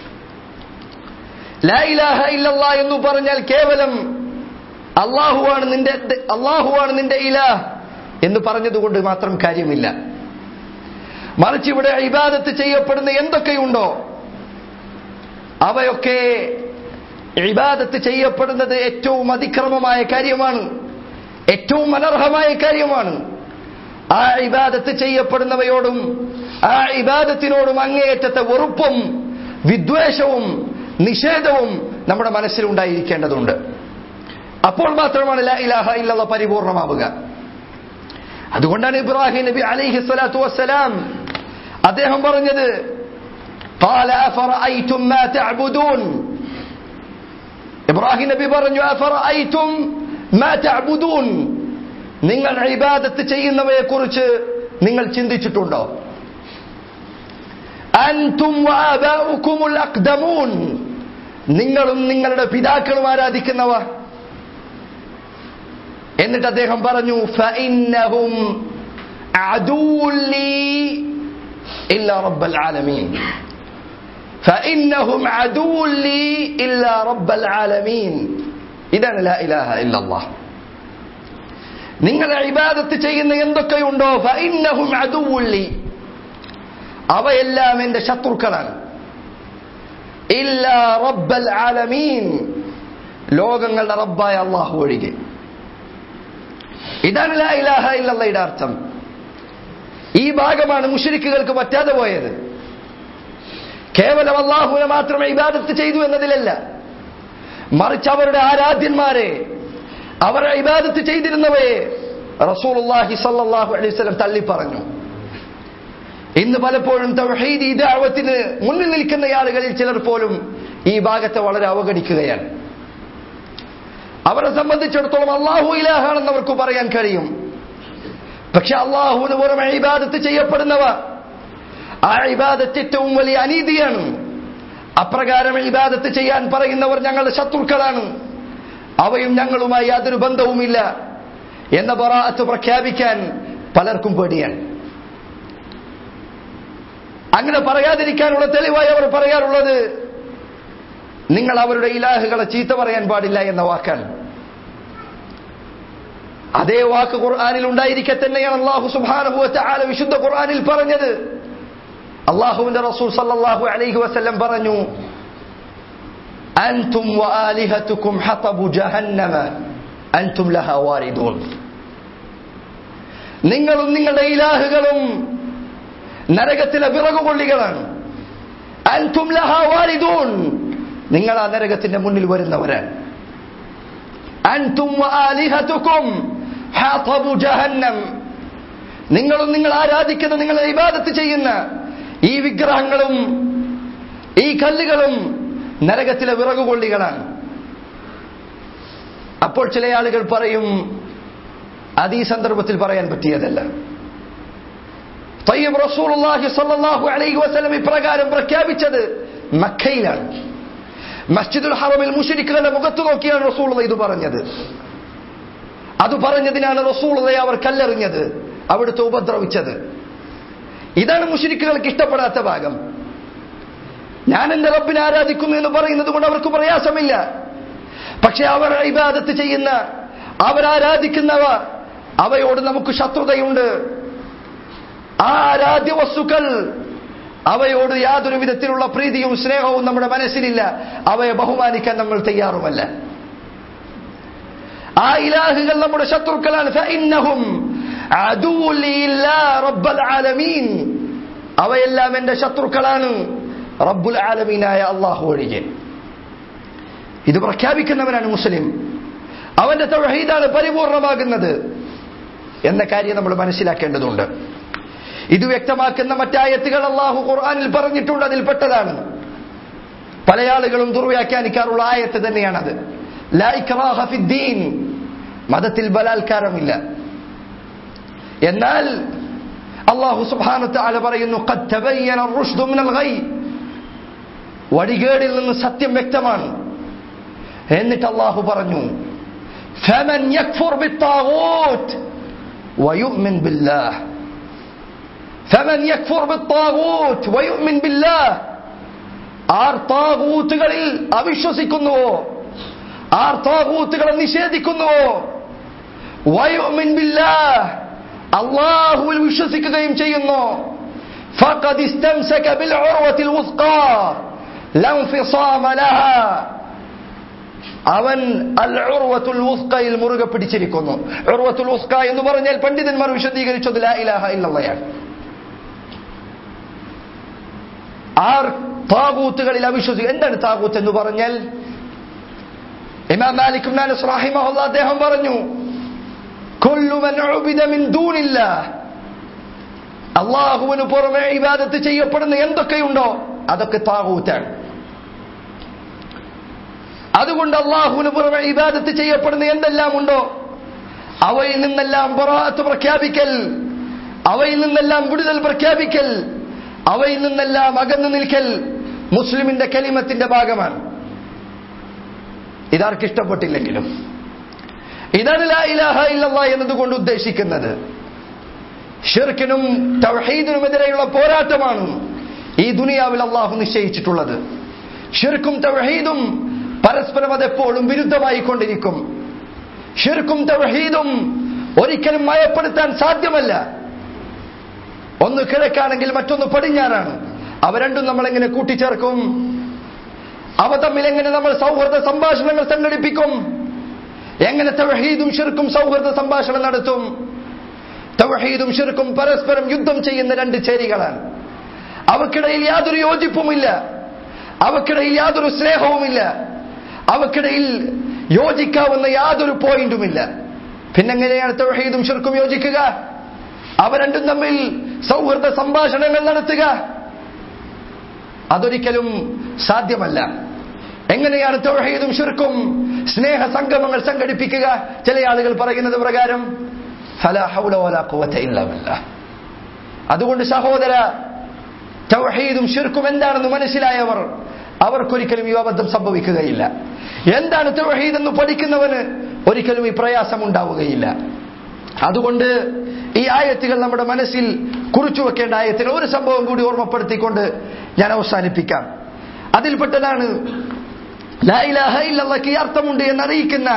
ലാ ഇലാഹ ഇല്ലല്ലാഹ് എന്ന് പറഞ്ഞാൽ കേവലം അല്ലാഹുവാണ് നിന്റെ ഇലാഹ്, എന്ന് പറഞ്ഞതുകൊണ്ട് മാത്രം കാര്യമില്ല. മറിച്ച് ഇവിടെ ഇബാദത്ത് ചെയ്യപ്പെടുന്ന എന്തൊക്കെയുണ്ടോ അവയൊക്കെ ഇബാദത്ത് ചെയ്യപ്പെടുന്നത് ഏറ്റവും അതിക്രമമായ കാര്യമാണ്, ഏറ്റവും അനർഹമായ കാര്യമാണ്. ആ ഇബാദത്ത് ചെയ്യപ്പെടുന്നവയോടും ആ ഇബാദത്തിനോടും അങ്ങേയറ്റത്തെ വെറുപ്പും വിദ്വേഷവും നിഷേധവും നമ്മുടെ മനസ്സിലുണ്ടായിരിക്കേണ്ടതുണ്ട്. അപ്പോൾ മാത്രമാണ് ലാ ഇലാഹ ഇല്ലല്ലാഹ് പരിപൂർണമാവുക. അതുകൊണ്ടാണ് ഇബ്രാഹിം നബി അലൈഹി സ്വലാത്തു വസ്സലാം അദ്ദേഹം പറഞ്ഞത് ഖാല അഫറഅയ്തും മാ തഅബുദൂൻ. ഇബ്രാഹിം നബി പറഞ്ഞു അഫറഅയ്തും മാ തഅബുദൂൻ, നിങ്ങൾ ഇബാദത്ത് ചെയ്യുന്നവയെ കുറിച്ച് നിങ്ങൾ ചിന്തിച്ചിട്ടുണ്ടോ? അൻതും വആബാഉകുമുൽ അഖ്ദമൂൻ, നിങ്ങളും നിങ്ങളുടെ പിതാക്കളും ആരാധിക്കുന്നവ. എന്നിട്ട് അദ്ദേഹം പറഞ്ഞു ഫഇന്നഹും അദൂഉൻ ലീ ഇല്ലാ റബ്ബൽ ആലമീൻ, ഫഇന്നഹും അദൂഉൻ ലീ ഇല്ലാ റബ്ബൽ ആലമീൻ. ഇതാണ് ലാ ഇലാഹ ഇല്ലല്ലാഹ്. നിങ്ങൾ ഇബാദത്ത് ചെയ്യുന്ന എന്തൊക്കെയുണ്ടോ ഫഇന്നഹും അദൂഉൻ ലീ, അവയെല്ലാം എന്റെ ശത്രുക്കളാണ്. ഇല്ലാ റബ്ബൽ ആലമീൻ, ലോകങ്ങളുടെ റബ്ബായ അല്ലാഹു ഒഴികെ. ഇതാണ് ലാ ഇലാഹ ഇല്ലല്ലാഹയുടെ അർത്ഥം. ഈ ഭാഗമാണ് മുശ്രിക്കുകൾക്ക് പറ്റാതെ പോയത്. കേവലം അല്ലാഹുവിനെ മാത്രമേ ഇബാദത്ത് ചെയ്തു എന്നതിലല്ല, മറിച്ച് അവരുടെ ആരാധ്യന്മാരെ, അവർ ഇബാദത്ത് ചെയ്തിരുന്നവയെ റസൂലുള്ളാഹി സ്വല്ലല്ലാഹു അലൈഹി വസല്ലം തള്ളി പറഞ്ഞു. ഇന്ന് പലപ്പോഴും തൗഹീദി ദഅവത്തിന് മുന്നിൽ നിൽക്കുന്ന ആളുകളിൽ ചിലർ പോലും ഈ ഭാഗത്തെ വളരെ അവഗണിക്കുകയാണ്. അവരെ സംബന്ധിച്ചിടത്തോളം അല്ലാഹു ഇലാഹാണെന്ന് അവർക്ക് പറയാൻ കഴിയും. പക്ഷെ അല്ലാഹുവിന് പുറമെ ഇബാദത്ത് ചെയ്യപ്പെടുന്നവ, ആ ഇബാദത്ത് ഏറ്റവും വലിയ അനീതിയാണ്. അപ്രകാരം ഇബാദത്ത് ചെയ്യാൻ പറയുന്നവർ ഞങ്ങളുടെ ശത്രുക്കളാണ്, അവയും ഞങ്ങളുമായി യാതൊരു ബന്ധവുമില്ല എന്ന ബറാഅത്ത് പ്രഖ്യാപിക്കാൻ പലർക്കും പേടിയാണ്. അങ്ങനെ പറയാതിരിക്കാനുള്ള തെളിവായി അവർ പറയാറുള്ളത് നിങ്ങൾ അവരുടെ ഇലാഹുകളെ ചീത്ത പറയാൻ പാടില്ല എന്ന വാക്കാണ്. അതേ വാക്ക് ഖുർആനിൽ ഉണ്ടായിരിക്കെ തന്നെയാണ് അല്ലാഹു സുബ്ഹാനഹു വ തആല വിശുദ്ധ ഖുർആനിൽ പറഞ്ഞത്. അല്ലാഹുവിന്റെ റസൂൽ സല്ലല്ലാഹു അലൈഹി വസല്ലം പറഞ്ഞു അൻതും വആലിഹതുകും ഹതബു ജഹന്നമ അൻതും ലഹാ വാരിദൂൻ, നിങ്ങളും നിങ്ങളുടെ ഇലാഹുകളും നരകത്തിലെ വിറകുകൊള്ളികളാണ്. അൻതും ലഹാ വാരിദൂൻ, നിങ്ങൾ ആ നരകത്തിന്റെ മുന്നിൽ വരുന്നവരാണ്. അൻതും വആലിഹതുകും ഹതബു ജഹന്നം, നിങ്ങളും നിങ്ങൾ ആരാധിക്കുന്ന, നിങ്ങൾ ഇബാദത്ത് ചെയ്യുന്ന ഈ വിഗ്രഹങ്ങളും ഈ കല്ലുകളും നരകത്തിലെ വിറകുകൊള്ളികളാണ്. അപ്പോൾ ചില ആളുകൾ പറയും അത് ഈ സന്ദർഭത്തിൽ പറയാൻ പറ്റിയതല്ല. തയ്യിബ് റസൂലുള്ളാഹി സ്വല്ലല്ലാഹു അലൈഹി വസല്ലം ഇപ്രകാരം പ്രഖ്യാപിച്ചത് മക്കയിലാണ്. മസ്ജിദുൽ ഹറമിൽ മുശ്രിക്കുകളുടെ മുഖത്ത് നോക്കിയാണ് റസൂലുള്ളാഹി ഇത് പറഞ്ഞത്. അത് പറഞ്ഞതിനാണ് റസൂലുള്ളാഹി അവർ കല്ലെറിഞ്ഞത്, അവിടുത്തെ ഉപദ്രവിച്ചത്. ഇതാണ് മുശ്രിക്കുകൾക്ക് ഇഷ്ടപ്പെടാത്ത ഭാഗം. ഞാൻ എന്റെ റബ്ബിനെ ആരാധിക്കുന്നു എന്ന് പറയുന്നത് കൊണ്ട് അവർക്ക് പ്രയാസമില്ല. പക്ഷെ അവർ ഇബാദത്ത് ചെയ്യുന്ന, അവരാരാധിക്കുന്നവ, അവയോട് നമുക്ക് ശത്രുതയുണ്ട്. ആ ആരാധ്യ വസ്തുക്കൾ, അവയോട് യാതൊരു വിധത്തിലുള്ള പ്രീതിയും സ്നേഹവും നമ്മുടെ മനസ്സിലില്ല. അവയെ ബഹുമാനിക്കാൻ നമ്മൾ തയ്യാറുമല്ല. ആ ഇലാഹുകൾ നമ്മുടെ ശത്രുക്കളാണ്. ഫഇന്നഹും അദൂഉൻ ലില്ലാ റബ്ബൽ ആലമീൻ, അവയെല്ലാം എന്റെ ശത്രുക്കളാണ്, റബ്ബുൽ ആലമീനായ അല്ലാഹു ഒഴികെ. ഇത് പ്രഖ്യാപിക്കുന്നവനാണ് മുസ്ലിം. അവന്റെ തൗഹീദാണ് പരിപൂർണമാകുന്നത് എന്ന കാര്യം നമ്മൾ മനസ്സിലാക്കേണ്ടതുണ്ട്. ഇത് വ്യക്തമാക്കുന്ന മറ്റായത്തുകൾ അല്ലാഹു ഖുർആനിൽ പറഞ്ഞിട്ടുണ്ട്. അതിൽപ്പെട്ടതാണ് പല ആളുകളും ദുർവ്യാഖ്യാനിക്കാറുള്ള ആയത്ത് തന്നെയാണത്. ലാ ഇക്റാഹ ഫിദ്ദീൻ, മതത്തിൽ ബലാത്കാരമില്ല. എന്നാൽ അല്ലാഹു സുബ്ഹാനഹു വ തആല പറയുന്നു ഖദ് തബയ്യന അർ-റുശ്ദു മിനൽ ഗയ്, വഴികേടിൽ നിന്ന് സത്യം വ്യക്തമാണ്. എന്നിട്ട് അല്ലാഹു പറഞ്ഞു ഫമൻ യക്ഫുർ ബിത്താഗൂത്ത് വയുമിൻ ബില്ലാഹ്, ഫമൻ യക്ഫുർ ബിത്താഗൂത്ത് വയുമിൻ ബില്ലാഹ്, ആർ താഗൂത്തുകളിൽ അവിശ്വസിക്കുന്നുവോ, ആർ താഗൂത്തുകളെ നിഷേധിക്കുന്നുവോ, വയുമിൻ ബില്ലാഹ്, അല്ലാഹുവിൽ വിശ്വസിക്കുകയും ചെയ്യുന്നു, ഫഖദ് ഇസ്തംസക ബിൽ ഉർവത്തിൽ വുസ്ഖാ ലാ ഇൻഫിസാമ ലഹാ, അവൻ അൽ ഉർവത്തുൽ വുസ്ഖയിൽ മുറുകെ പിടിച്ചിരിക്കുന്നു. ഉർവത്തുൽ വുസ്ഖ എന്ന് പറഞ്ഞാൽ പണ്ഡിതന്മാർ വിശദീകരിച്ചത് ലാ ഇലാഹ ഇല്ലല്ലാഹ്. ആർ താഗൂത്തുകളിൽ അവിശ്വസിക്കുക. എന്താണ് താഗൂത്ത് എന്ന് പറഞ്ഞാൽ? ഇമാം മാലിക് ഇബ്നു അനസ് റഹിമഹുല്ലാഹ് അദ്ദേഹം പറഞ്ഞു, കുല്ലു മൻ ഉബിദ മിൻ ദൂനില്ലാഹ്, അല്ലാഹുവിന് പുറമെ ഇബാദത്ത് ചെയ്യപ്പെടുന്ന എന്തൊക്കെയുണ്ടോ അതൊക്കെ താഗൂത്താണ്. അതുകൊണ്ട് അല്ലാഹുവിന് പുറമെ ഇബാദത്ത് ചെയ്യപ്പെടുന്ന എന്തെല്ലാം ഉണ്ടോ അവയിൽ നിന്നെല്ലാം ബറാഅത്ത് പ്രഖ്യാപിക്കൽ, അവയിൽ നിന്നെല്ലാം വിടുതൽ പ്രഖ്യാപിക്കൽ, അവയിൽ നിന്നെല്ലാം അകന്നു നിൽക്കൽ മുസ്ലിമിന്റെ കലിമത്തിന്റെ ഭാഗമാണ്. ഇതാർക്ക് ഇഷ്ടപ്പെട്ടില്ലെങ്കിലും ഇതാണ് ലാ ഇലാഹ ഇല്ലല്ലാഹ് എന്നതുകൊണ്ട് ഉദ്ദേശിക്കുന്നത്. ശിർക്കിനും തൗഹീദിനുമെതിരെയുള്ള പോരാട്ടമാണ് ഈ ദുനിയാവിൽ അല്ലാഹു നിശ്ചയിച്ചിട്ടുള്ളത്. ശിർക്കും തൗഹീദും പരസ്പരം അതെപ്പോഴും വിരുദ്ധമായി കൊണ്ടിരിക്കും. ശിർക്കും തൗഹീദും ഒരിക്കലും മയപ്പെടുത്താൻ സാധ്യമല്ല. ഒന്ന് കിഴക്കാണെങ്കിൽ മറ്റൊന്ന് പടിഞ്ഞാറാണ്. അവ രണ്ടും നമ്മൾ എങ്ങനെ കൂട്ടിച്ചേർക്കും? അവ തമ്മിൽ എങ്ങനെ നമ്മൾ സൗഹൃദ സംഭാഷണങ്ങൾ സംഘടിപ്പിക്കും? എങ്ങനെ തൗഹീദും ശിർക്കും സൗഹൃദ സംഭാഷണം നടത്തും? തൗഹീദും ശിർക്കും പരസ്പരം യുദ്ധം ചെയ്യുന്ന രണ്ട് ചേരികളാണ്. അവക്കിടയിൽ യാതൊരു യോജിപ്പുമില്ല, അവക്കിടയിൽ യാതൊരു സ്നേഹവുമില്ല, അവക്കിടയിൽ യോജിക്കാവുന്ന യാതൊരു പോയിന്റുമില്ല. പിന്നെങ്ങനെയാണ് തൗഹീദും ശിർക്കും യോജിക്കുക? അവ രണ്ടും തമ്മിൽ സൗഹൃദ സംഭാഷണങ്ങൾ നടത്തുക? അതൊരിക്കലും സാധ്യമല്ല. എങ്ങനെയാണ് തൗഹീദും ശിർക്കും സ്നേഹ സംഗമങ്ങൾ സംഘടിപ്പിക്കുക? ചില ആളുകൾ പറയുന്നത് പ്രകാരം ഫലാ ഹൗല വലാ ഖുവത ഇല്ലാ ബില്ലാഹ്. അതുകൊണ്ട് സഹോദര, തൗഹീദും ശിർക്കും എന്താണെന്ന് മനസ്സിലായവർ അവർക്കൊരിക്കലും ഈ അബദ്ധം സംഭവിക്കുകയില്ല. എന്താണ് തൗഹീദ് എന്ന് പഠിക്കുന്നവന് ഒരിക്കലും ഈ പ്രയാസം ഉണ്ടാവുകയില്ല. അതുകൊണ്ട് ഈ ആയത്തുകൾ നമ്മുടെ മനസ്സിൽ കുറിച്ചു വെക്കേണ്ട ആയത്തുകൾ. ഒരു സംഭവം കൂടി ഓർമ്മപ്പെടുത്തിക്കൊണ്ട് ഞാൻ അവസാനിപ്പിക്കാം. അതിൽപ്പെട്ടതാണ് ലാ ഇലാഹ ഇല്ലല്ലാഹ് അർത്ഥമുണ്ട് എന്നറിയിക്കുന്ന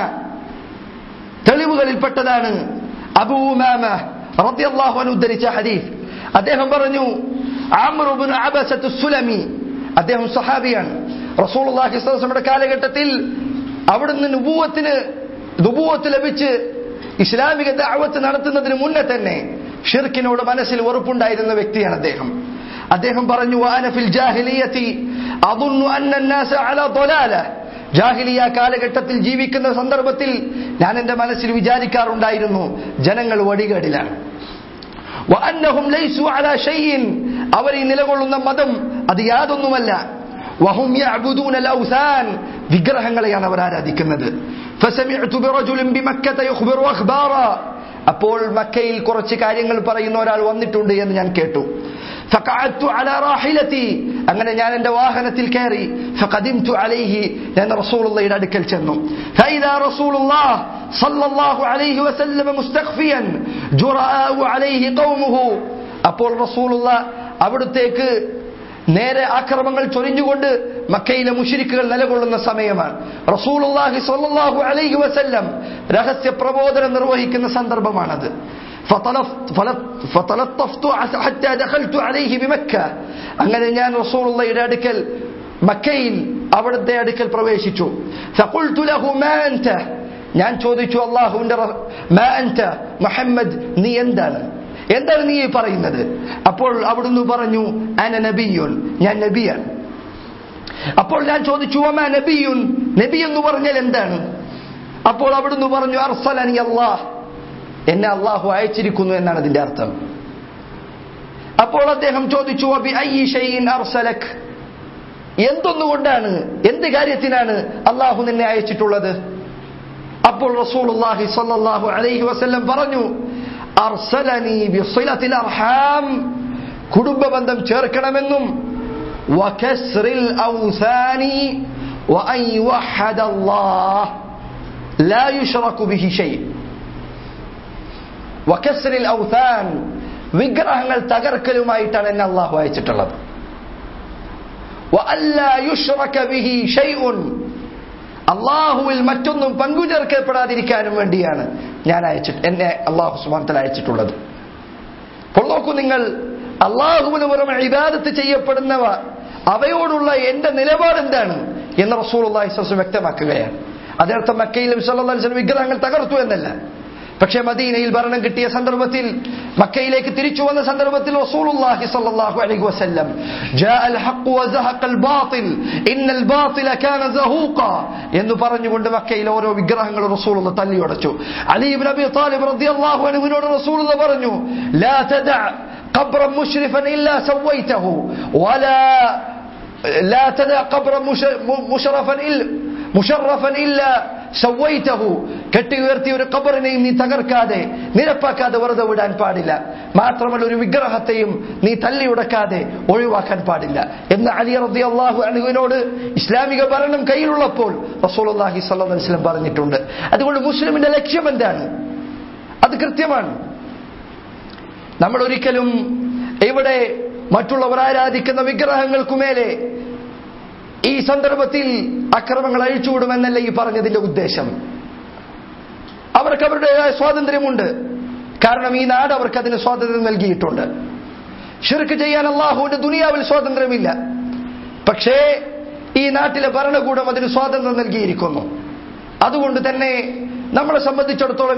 തെളിവുകളിൽപ്പെട്ടതാണ് അബൂ ഉമാമ റളിയല്ലാഹു അൻഹു ഉദ്ധരിച്ച ഹദീസ്. അദ്ദേഹം പറഞ്ഞു, അംർ ഇബ്നു അബസത്ത് സുലമി, അദ്ദേഹം സഹാബിയാണ്. റസൂലുള്ളാഹി സ്വല്ലല്ലാഹു അലൈഹി വസല്ലമയുടെ കാലഘട്ടത്തിൽ അവിടുന്ന് നുബുവത്ത് ലഭിച്ച് ഇസ്ലാമിക ദഅവത്ത് നടത്തുന്നതിന് മുന്നേ തന്നെ ഷിർക്കിനോട് മനസ്സിൽ വെറുപ്പുണ്ടായിരുന്ന വ്യക്തിയാണ് അദ്ദേഹം. അദ്ദേഹം പറഞ്ഞു, വഅന ഫിൽ ജാഹിലിയത്തി അദുന്നു അന്ന الناس على ضلاله, ജാഹിലിയ കാലഘട്ടത്തിൽ ജീവിക്കുന്ന സന്ദർഭത്തിൽ ഞാൻ എൻ്റെ മനസ്സിൽ വിചാരിക്കാറുണ്ടായിരുന്നു ജനങ്ങൾ വഴികേടിലാണ്. വഅന്നഹും ലൈസു അലാ ഷൈഇൻ, അവർ ഈ നിലകൊള്ളുന്ന മതം അത് യാതൊന്നുമല്ല. വഹും യഅബുദൂന അൽ-ഔസാൻ, വിഗ്രഹങ്ങളെയാണ് അവർ ആരാധിക്കുന്നത്. ഫസമിഅതു ബിറജുലിൻ ബിമക്കത യുഖ്ബിറു അഖ്ബാറ, അപ്പോൾ മക്കയിൽ കുറച്ച് കാര്യങ്ങൾ പറയുന്ന ഒരാൾ വന്നിട്ടുണ്ട് എന്ന് ഞാൻ കേട്ടു. ഫഖഅത്തു അലാ റാഹിലതി, അങ്ങനെ ഞാൻ എൻ്റെ വാഹനത്തിൽ കയറി. ഫഖദിംതു അലൈഹി, ഞാൻ റസൂലുള്ളാഹിയുടെ അടുക്കൽ ചെന്നു. ഫൈദാ റസൂലുള്ളാഹ് സല്ലല്ലാഹു അലൈഹി വസല്ലം മുസ്തഖ്ഫിയൻ ജുറാഅു അലൈഹി ഖൗമുഹു, അപ്പോൾ റസൂലുള്ളാഹ് അവിടത്തേക്ക് നേരെ ആക്രമങ്ങൾ ചൊരിഞ്ഞുകൊണ്ട് മക്കയിലെ മുശ്രിക്കുകൾ നിലകൊള്ളുന്ന സമയമാണ്. റസൂലുള്ളാഹി സ്വല്ലല്ലാഹു അലൈഹി വസല്ലം രഹസ്യ പ്രബോധനം നിർവഹിക്കുന്ന സന്ദർഭമാണത്. ഫതലത്തഫ്തു ഹത്താ ദഖൽതു അലൈഹി ബിമക്ക, അങ്ങനെ ഞാൻ റസൂലുള്ളാഹിയുടെ അടുക്കൽ മക്കയിൽ അവിടുത്തെ അടുക്കൽ പ്രവേശിച്ചു. ഫഖുൽതു ലഹു മാ അൻത, ഞാൻ ചോദിച്ചു അല്ലാഹുവിന്റെ മാ അൻത മുഹമ്മദ്, നീ എന്താണ് നീ പറയുന്നത്? അപ്പോൾ അവിടുന്ന് പറഞ്ഞു, അന നബിയുൻ, ഞാൻ നബിയാണ്. അപ്പോൾ ഞാൻ ചോദിച്ചു, വമാ നബിയുൻ, നബി എന്ന് പറഞ്ഞാൽ എന്താണ്? അപ്പോൾ അവിടുന്ന് പറഞ്ഞു, അർസലനി അല്ലാഹ്, എന്നെ അല്ലാഹു അയച്ചിരിക്കുന്നു എന്നാണ് അതിന്റെ അർത്ഥം. അപ്പോൾ അദ്ദേഹം ചോദിച്ചു, വബി അയ്യി ഷൈഇൻ അർസലക്, എന്തൊന്നുകൊണ്ടാണ്, എന്ത് കാര്യത്തിനാണ് അല്ലാഹു നിന്നെ അയച്ചിട്ടുള്ളത്? അപ്പോൾ റസൂലുള്ളാഹി സ്വല്ലല്ലാഹു അലൈഹി വസല്ലം പറഞ്ഞു, അർസലനി ബിസിലത്തിൽ അർഹാം, കുടുംബബന്ധം ചേർക്കണമെന്നും, വകസ്റിൽ ഔസാനി വഅൻ യുവഹദ അല്ലാഹ് ലാ യുശ്റകു ബിഹി ഷൈ. വകസ്റിൽ ഔസാൻ, വിഗ്രഹങ്ങൾ തകർക്കലുമായിട്ടാണ് എന്നെ അല്ലാഹു അയച്ചിട്ടുള്ളത്. വഅല്ലാ യുശ്റക ബിഹി ഷൈഉൻ, അള്ളാഹുവിൽ മറ്റൊന്നും പങ്കുചേർക്കപ്പെടാതിരിക്കാനും വേണ്ടിയാണ് എന്നെ അള്ളാഹു സുബ്ഹാനഹു വ തആല അയച്ചിട്ടുള്ളത്. നോക്കൂ നിങ്ങൾ, അല്ലാഹുവിന് പുറമെ ഇബാദത്ത് ചെയ്യപ്പെടുന്നവ അവയോടുള്ള എന്റെ നിലപാട് എന്താണ് എന്ന് റസൂലുള്ളാഹി സ്വല്ലല്ലാഹു അലൈഹി വസല്ലം വ്യക്തമാക്കുകയാണ്. അതിനർത്ഥം മക്കയിൽ നബി സല്ലല്ലാഹു അലൈഹി വസല്ലം വിഗ്രഹങ്ങൾ തകർത്തു എന്നല്ല. പക്ഷേ മദീനയിൽ ഭരണം കിട്ടിയ സന്ദർഭത്തിൽ, മക്കയിലേക്ക് തിരിച്ചു വന്ന സന്ദർഭത്തിൽ റസൂലുള്ളാഹി സ്വല്ലല്ലാഹു അലൈഹി വസല്ലം ജാഅൽ ഹഖ് വസഹഖൽ ബാതിൽ ഇന്നൽ ബാതില കാന സഹൂഖ എന്ന് പറഞ്ഞുകൊണ്ട് മക്കയിലെ ഓരോ വിഗ്രഹങ്ങൾ റസൂലുള്ളാഹി തല്ലിയുടച്ചു. അലി ഇബ്നു അബി ത്വാലിബ് റളിയല്ലാഹു അൻഹുവിനോട് റസൂലുള്ളാഹി പറഞ്ഞു, ലാ തദഅ ഖബ്റൻ മുശ്രിഫൻ ഇല്ലാ സവൈതഹു വലാ ലാ തദഅ ഖബ്റൻ മുശറഫൻ ഇല്ലാ സവൈതഹു. കെട്ടി ഉയർത്തിയ ഒരു ഖബറിനെയും നീ തകർക്കാതെ നിരപ്പാക്കാതെ വെറുതെ വിടാൻ പാടില്ല. മാത്രമല്ല ഒരു വിഗ്രഹത്തെയും നീ തല്ലിയുടക്കാതെ ഒഴിവാക്കാൻ പാടില്ല എന്ന് അലി റളിയല്ലാഹു അൻഹുവിനോട് ഇസ്ലാമിക ഭരണം കയ്യിലുള്ളപ്പോൾ റസൂലുള്ളാഹി സ്വല്ലല്ലാഹു അലൈഹി വസല്ലം പറഞ്ഞിട്ടുണ്ട്. അതുകൊണ്ട് മുസ്ലിമിന്റെ ലക്ഷ്യം എന്താണ്? അത് കൃത്യമാണ്. നമ്മൾ ഒരിക്കലും ഇവിടെ മറ്റുള്ളവർ ആരാധിക്കുന്ന വിഗ്രഹങ്ങൾക്കുമേലെ ഈ സന്ദർഭത്തിൽ അക്രമങ്ങൾ അഴിച്ചുവിടുമെന്നല്ല ഈ പറഞ്ഞതിന്റെ ഉദ്ദേശം. അവർക്ക് അവരുടേതായ സ്വാതന്ത്ര്യമുണ്ട്. കാരണം ഈ നാട് അവർക്ക് അതിന് സ്വാതന്ത്ര്യം നൽകിയിട്ടുണ്ട്. ശിർക്ക് ചെയ്യാൻ അല്ലാഹുവിന്റെ ദുനിയാവിൽ സ്വാതന്ത്ര്യമില്ല. പക്ഷേ ഈ നാട്ടിലെ ഭരണകൂടം അതിന് സ്വാതന്ത്ര്യം നൽകിയിരിക്കുന്നു. അതുകൊണ്ട് തന്നെ നമ്മളെ സംബന്ധിച്ചിടത്തോളം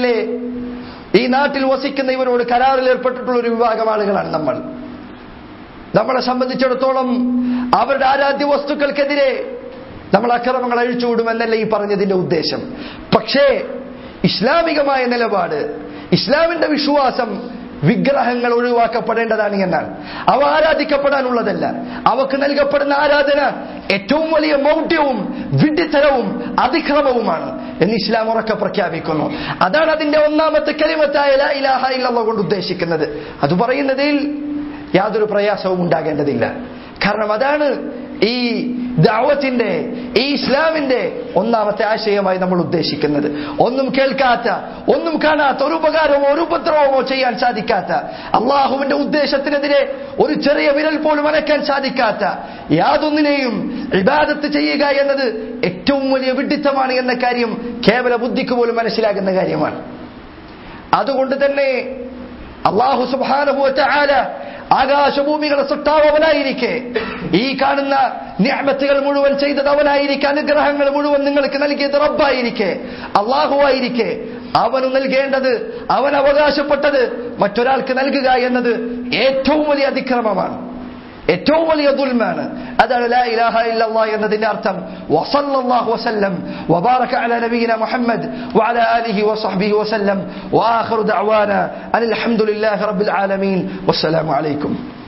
ഈ നാട്ടിൽ വസിക്കുന്ന ഇവരോട് കരാറിൽ ഏർപ്പെട്ടിട്ടുള്ള ഒരു വിഭാഗം ആളുകളാണ് നമ്മൾ. നമ്മളെ സംബന്ധിച്ചിടത്തോളം അവരുടെ ആരാധ്യ വസ്തുക്കൾക്കെതിരെ നമ്മൾ അക്രമങ്ങൾ അഴിച്ചുവിടുമെന്നല്ല ഈ പറഞ്ഞതിന്റെ ഉദ്ദേശം. പക്ഷേ ഇസ്ലാമികമായ നിലപാട്, ഇസ്ലാമിന്റെ വിശ്വാസം വിഗ്രഹങ്ങൾ ഒഴിവാക്കപ്പെടേണ്ടതാണ് എന്നാണ്. അവ ആരാധിക്കപ്പെടാനുള്ളതല്ല. അവക്ക് നൽകപ്പെടുന്ന ആരാധന ഏറ്റവും വലിയ മൗഢ്യവും വിഡ്ഢിത്തരവും അതിക്രമവുമാണ് എന്ന് ഇസ്ലാം ഉറക്കെ പ്രഖ്യാപിക്കുന്നു. അതാണ് അതിന്റെ ഒന്നാമത്തെ കലിമത്തായ ലാ ഇലാഹ ഇല്ലല്ലാഹ് കൊണ്ട് ഉദ്ദേശിക്കുന്നത്. അത് പറയുന്നതിൽ യാതൊരു പ്രയാസവും ഉണ്ടാകേണ്ടതില്ല. കാരണം അതാണ് ഈ ദഅവത്തിന്റെ, ഈ ഇസ്ലാമിന്റെ ഒന്നാമത്തെ ആശയമായി നമ്മൾ ഉദ്ദേശിക്കുന്നത്. ഒന്നും കേൾക്കാത്ത, ഒന്നും കാണാത്ത, ഒരു ഉപകാരമോ ഒരു ഉപദ്രവമോ ചെയ്യാൻ സാധിക്കാത്ത, അള്ളാഹുവിന്റെ ഉദ്ദേശത്തിനെതിരെ ഒരു ചെറിയ വിരൽ പോലും അനക്കാൻ സാധിക്കാത്ത യാതൊന്നിനെയും ഇബാദത്ത് ചെയ്യുക എന്നത് ഏറ്റവും വലിയ വിഡ്ഢിത്തമാണ് എന്ന കാര്യം കേവല ബുദ്ധിക്ക് പോലും മനസ്സിലാകുന്ന കാര്യമാണ്. അതുകൊണ്ട് തന്നെ അല്ലാഹു സുബ്ഹാനഹു വ തആല ആകാശഭൂമികളെ സൃഷ്ടാവ് അവനായിരിക്കെ, ഈ കാണുന്ന നിഅമത്തുകൾ മുഴുവൻ ചെയ്തത് അവനായിരിക്കെ, അനുഗ്രഹങ്ങൾ മുഴുവൻ നിങ്ങൾക്ക് നൽകിയത് റബ്ബായിരിക്കെ, അല്ലാഹുവായിരിക്കെ, അവന് നൽകേണ്ടത്, അവൻ അവകാശപ്പെട്ടത് മറ്റൊരാൾക്ക് നൽകുക എന്നത് ഏറ്റവും വലിയ അതിക്രമമാണ്, ഏറ്റവും വലിയ ദുൽമാണ്. അതാണ് ലാ ഇലാഹ ഇല്ലല്ലാഹ് എന്നതിന്റെ അർത്ഥം. വസല്ലല്ലാഹു വസല്ലം വബാറക അലാ നബിയിന മുഹമ്മദ് വഅലാ ആലിഹി വസഹ്ബിഹി വസല്ലം വആഖിറു ദഅവാന അൽഹംദുലില്ലാഹി റബ്ബിൽ ആലമീൻ വസ്സലാമു അലൈക്കും.